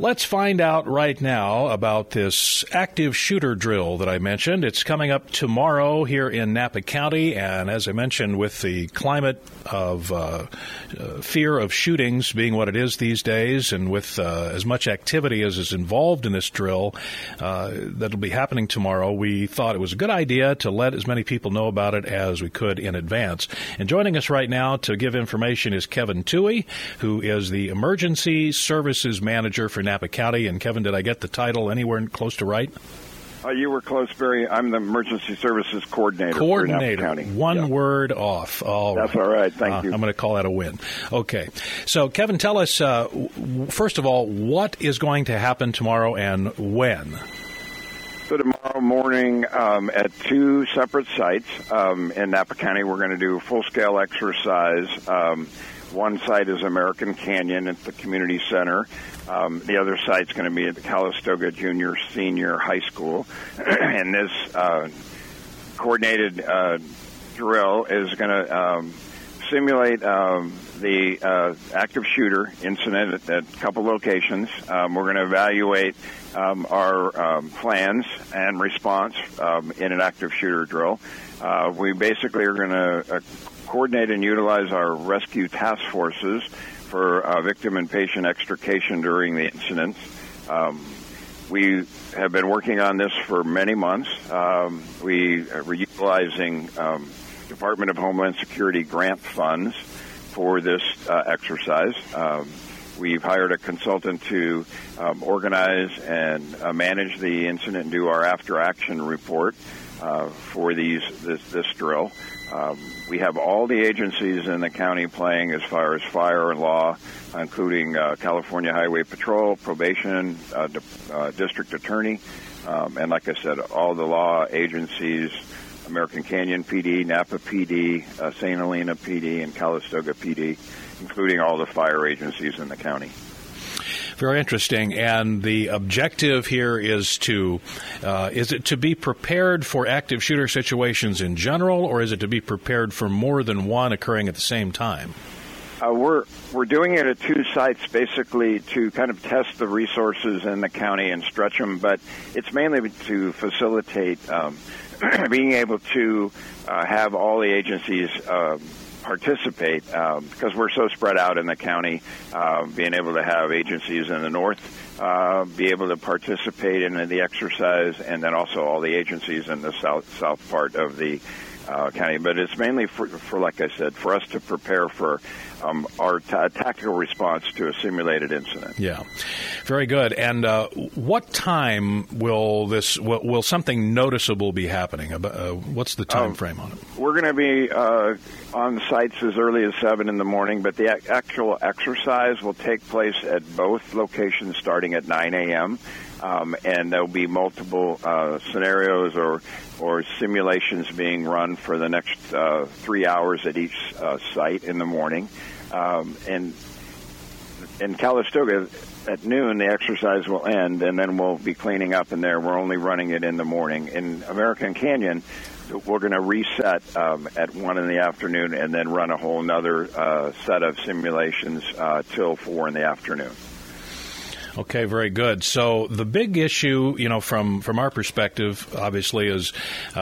Let's find out right now about this active shooter drill that I mentioned. It's coming up tomorrow here in Napa County, and as I mentioned, with the climate of fear of shootings being what it is these days, and with as much activity as is involved in this drill that'll be happening tomorrow, we thought it was a good idea to let as many people know about it as we could in advance. And joining us right now to give information is Kevin Toohey, who is the Emergency Services Manager for Napa County. And Kevin, did I get the title anywhere close to right? You were close, Barry. I'm the Emergency Services Coordinator for Napa County. One word off. All That's all right. Thank you. I'm going to call that a win. Okay. So, Kevin, tell us, first of all, what is going to happen tomorrow and when? So tomorrow morning at two separate sites in Napa County, we're going to do a full-scale exercise. One site is American Canyon at the community center. The other site's going to be at the Calistoga Junior Senior High School. And this coordinated drill is going to simulate the active shooter incident at a couple locations. We're going to evaluate our plans and response in an active shooter drill. We basically are going to coordinate and utilize our rescue task forces for victim and patient extrication during the incidents. We have been working on this for many months. We are utilizing Department of Homeland Security grant funds for this exercise. We've hired a consultant to organize and manage the incident and do our after-action report for this drill. We have all the agencies in the county playing as far as fire and law, including California Highway Patrol, probation, district attorney, and like I said, all the law agencies, American Canyon PD, Napa PD, St. Helena PD, and Calistoga PD, including all the fire agencies in the county. Very interesting. And the objective here is is it to be prepared for active shooter situations in general, or is it to be prepared for more than one occurring at the same time? We're doing it at two sites basically to kind of test the resources in the county and stretch them, but it's mainly to facilitate being able to have all the agencies participate because we're so spread out in the county, being able to have agencies in the north be able to participate in the exercise, and then also all the agencies in the south part of the county. But it's mainly for, like I said, for us to prepare for our tactical response to a simulated incident. Yeah, very good. And what time will something noticeable be happening? What's the time frame on it? We're going to be on sites as early as 7 in the morning, but the actual exercise will take place at both locations starting at 9 a.m. And there'll be multiple scenarios or simulations being run for the next 3 hours at each site in the morning. And in Calistoga, at noon, the exercise will end, and then we'll be cleaning up in there. We're only running it in the morning. In American Canyon, we're going to reset at 1 in the afternoon and then run a whole other set of simulations till 4 in the afternoon. Okay, very good. So the big issue, from our perspective, obviously, is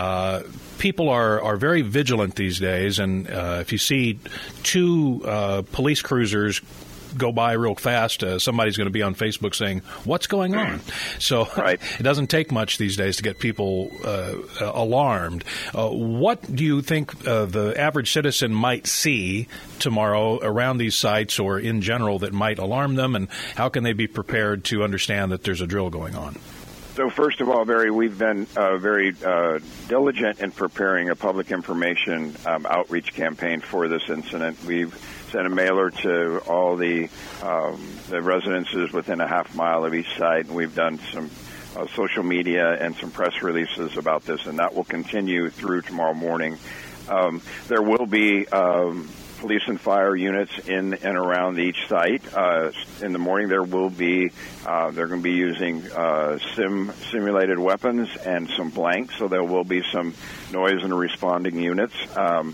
people are very vigilant these days, and if you see two police cruisers go by real fast, somebody's going to be on Facebook saying, what's going on? So right. It doesn't take much these days to get people alarmed. What do you think the average citizen might see tomorrow around these sites or in general that might alarm them, and how can they be prepared to understand that there's a drill going on? So first of all, Barry, we've been very diligent in preparing a public information outreach campaign for this incident. We've sent a mailer to all the residences within a half mile of each site, and we've done some social media and some press releases about this, and that will continue through tomorrow morning. There will be police and fire units in and around each site. In the morning, there will be they're going to be using simulated weapons and some blanks, so there will be some noise and responding units.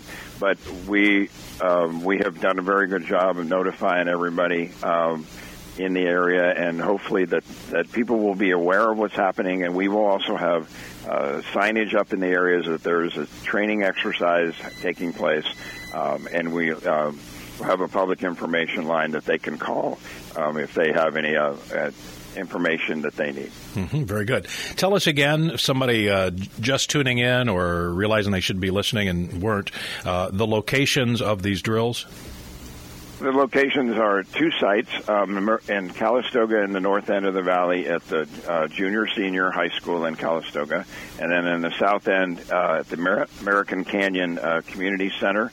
But we have done a very good job of notifying everybody in the area, and hopefully that people will be aware of what's happening, and we will also have signage up in the areas that there's a training exercise taking place, and we have a public information line that they can call if they have any information that they need. Mm-hmm, very good. Tell us again, if somebody just tuning in or realizing they should be listening and weren't, the locations of these drills? The locations are two sites in Calistoga in the north end of the valley at the junior-senior high school in Calistoga, and then in the south end at the American Canyon Community Center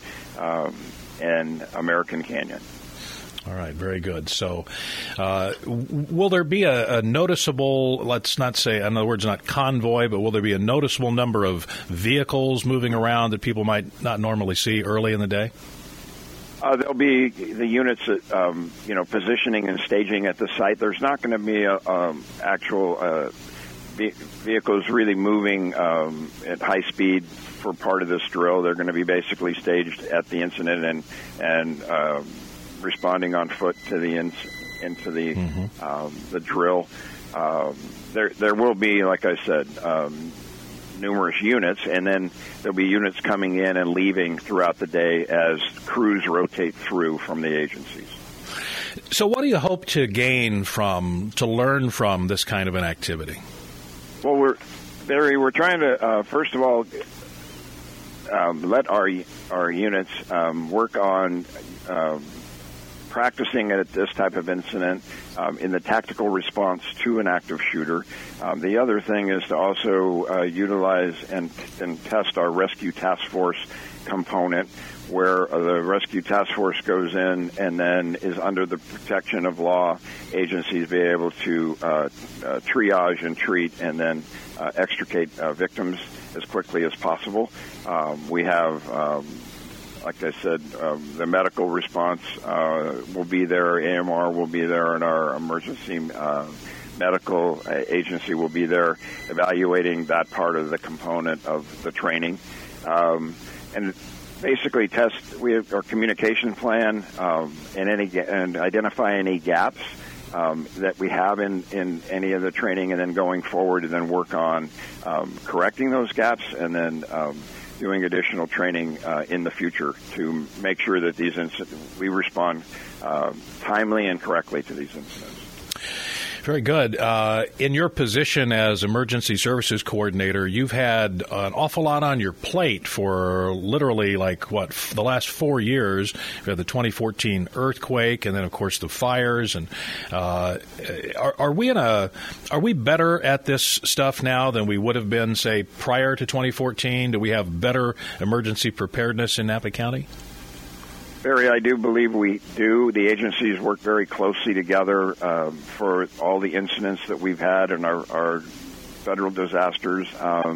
and American Canyon. All right, very good. So will there be a noticeable, let's not say, in other words, not convoy, but will there be a noticeable number of vehicles moving around that people might not normally see early in the day? There'll be the units that, positioning and staging at the site. There's not going to be actual vehicles really moving at high speed for part of this drill. They're going to be basically staged at the incident and responding on foot to the into the drill. There will be, like I said, numerous units, and then there'll be units coming in and leaving throughout the day as crews rotate through from the agencies. So what do you hope to gain to learn from this kind of an activity? Well, we're trying to, first of all, let our units work on practicing at this type of incident in the tactical response to an active shooter. The other thing is to also utilize and test our rescue task force component, where the rescue task force goes in and then is under the protection of law. Agencies be able to triage and treat and then extricate victims as quickly as possible. We have like I said, the medical response will be there. AMR will be there, and our emergency medical agency will be there evaluating that part of the component of the training. And basically we have our communication plan and identify any gaps that we have in any of the training, and then going forward and then work on correcting those gaps, and then doing additional training in the future to make sure that we respond timely and correctly to these incidents. Very good. In your position as Emergency Services Coordinator, you've had an awful lot on your plate for literally the last 4 years. We had the 2014 earthquake, and then of course the fires. And are we better at this stuff now than we would have been, say, prior to 2014? Do we have better emergency preparedness in Napa County? Barry, I do believe we do. The agencies work very closely together for all the incidents that we've had and our federal disasters.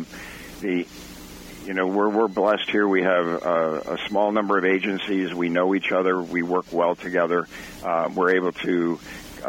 We're blessed here. We have a small number of agencies. We know each other. We work well together. We're able to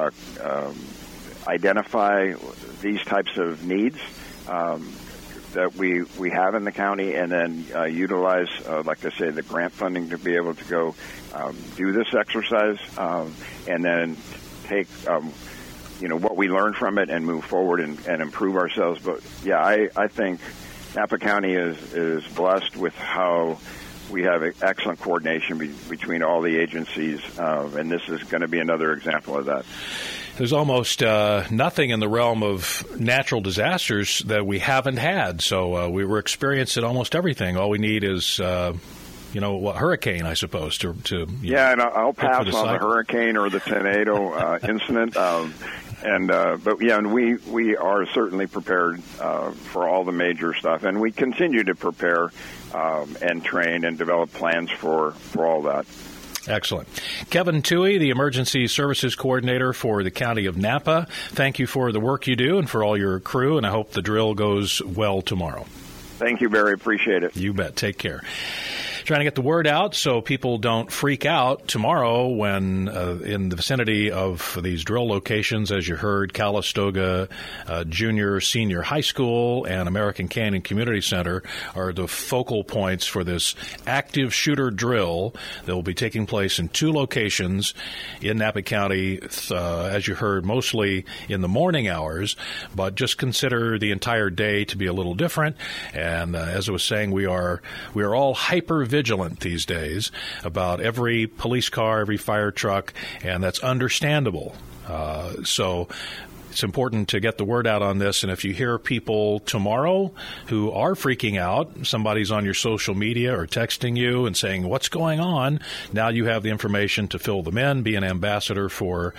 identify these types of needs that we have in the county, and then utilize, like I say, the grant funding to be able to go do this exercise, and then take what we learn from it and move forward and improve ourselves. But yeah, I think Napa County is blessed with how we have excellent coordination between all the agencies, and this is going to be another example of that. There's almost nothing in the realm of natural disasters that we haven't had. So we were experiencing almost everything. All we need is, hurricane, I suppose. And I'll pass on the hurricane or the tornado incident. And we are certainly prepared for all the major stuff, and we continue to prepare and train and develop plans for all that. Excellent. Kevin Tuohy, the Emergency Services Coordinator for the County of Napa, thank you for the work you do and for all your crew, and I hope the drill goes well tomorrow. Thank you, Barry. Appreciate it. You bet. Take care. trying to get the word out so people don't freak out tomorrow when in the vicinity of these drill locations, as you heard, Calistoga Junior, Senior High School and American Canyon Community Center are the focal points for this active shooter drill that will be taking place in 2 locations in Napa County, as you heard, mostly in the morning hours, but just consider the entire day to be a little different. And as I was saying, we are all hyper vigilant these days about every police car, every fire truck, and that's understandable. So it's important to get the word out on this. And if you hear people tomorrow who are freaking out, somebody's on your social media or texting you and saying, what's going on? Now you have the information to fill them in, be an ambassador for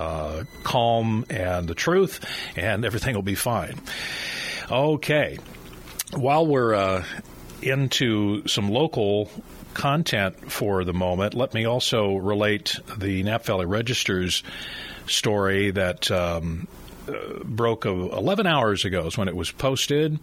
calm and the truth, and everything will be fine. Okay. While we're into some local content for the moment, let me also relate the Napa Valley Register's story that broke 11 hours ago is when it was posted.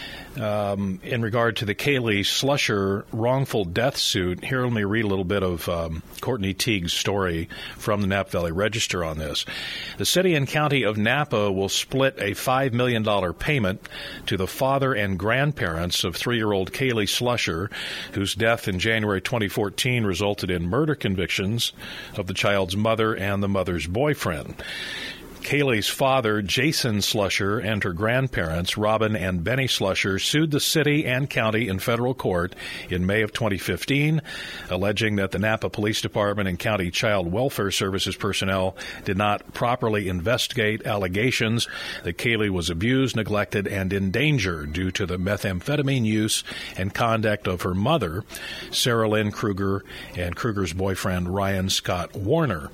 In regard to the Kaylee Slusher wrongful death suit, here let me read a little bit of Courtney Teague's story from the Napa Valley Register on this. The city and county of Napa will split a $5 million payment to the father and grandparents of 3-year-old Kaylee Slusher, whose death in January 2014 resulted in murder convictions of the child's mother and the mother's boyfriend. Kaylee's father, Jason Slusher, and her grandparents, Robin and Benny Slusher, sued the city and county in federal court in May of 2015, alleging that the Napa Police Department and County Child Welfare Services personnel did not properly investigate allegations that Kaylee was abused, neglected, and in danger due to the methamphetamine use and conduct of her mother, Sarah Lynn Kruger, and Kruger's boyfriend, Ryan Scott Warner.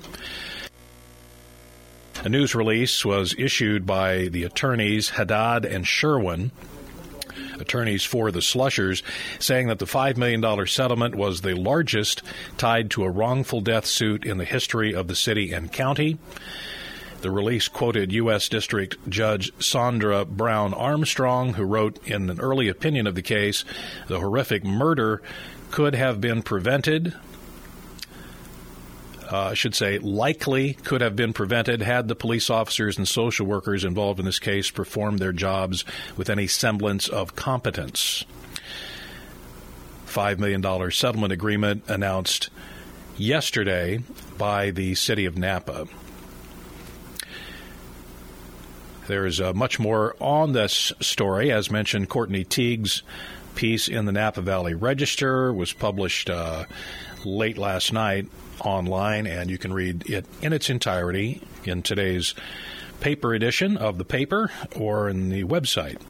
A news release was issued by the attorneys Haddad and Sherwin, attorneys for the Slushers, saying that the $5 million settlement was the largest tied to a wrongful death suit in the history of the city and county. The release quoted U.S. District Judge Sandra Brown Armstrong, who wrote in an early opinion of the case, the horrific murder could have been prevented. Likely could have been prevented had the police officers and social workers involved in this case performed their jobs with any semblance of competence. $5 million settlement agreement announced yesterday by the city of Napa. There's much more on this story. As mentioned, Courtney Teague's piece in the Napa Valley Register was published late last night online, and you can read it in its entirety in today's paper edition of the paper or in the website.